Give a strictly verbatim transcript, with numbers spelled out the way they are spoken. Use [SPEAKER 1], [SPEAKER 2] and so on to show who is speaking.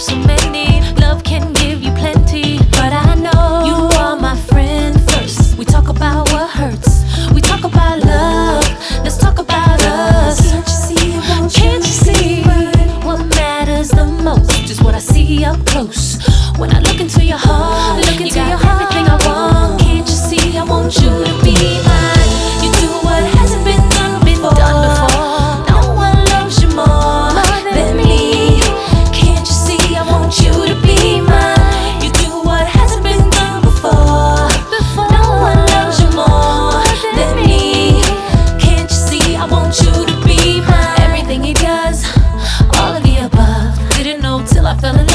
[SPEAKER 1] so many. Love can give you plenty, but I know you are my friend first. We talk about what hurts, we talk about love. Let's talk about us.
[SPEAKER 2] Can't you see it? Won't
[SPEAKER 1] Can't you see what matters the most? Is what I see up close. When I look into your heart, look into you got your heart. Everything I want. Can't you see? I want you to be mine. You do what hasn't been done before. Done before. No one loves you more, more than me. Can't you see? I want you to be mine. You do what hasn't been done before. before. No one loves you more, more than me. Can't you see? I want you to be mine. Everything he does, all of the above. Didn't know till I fell in love.